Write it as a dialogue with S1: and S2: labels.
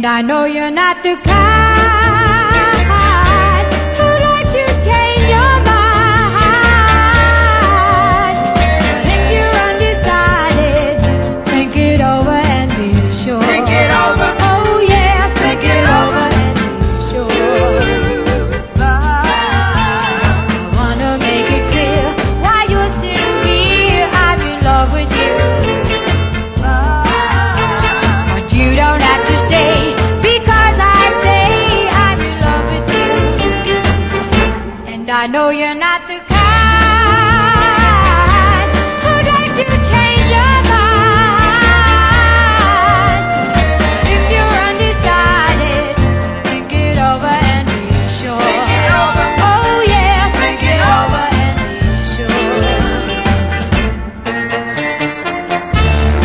S1: I know you're not the kind who like to change your mind. But if you're undecided, think it over and be sure.
S2: Think it over.
S1: Oh yeah, think it over and be sure. I wanna make it clear why you're still here. I'm in love with you. But you don't have to stay. I know you're not the kind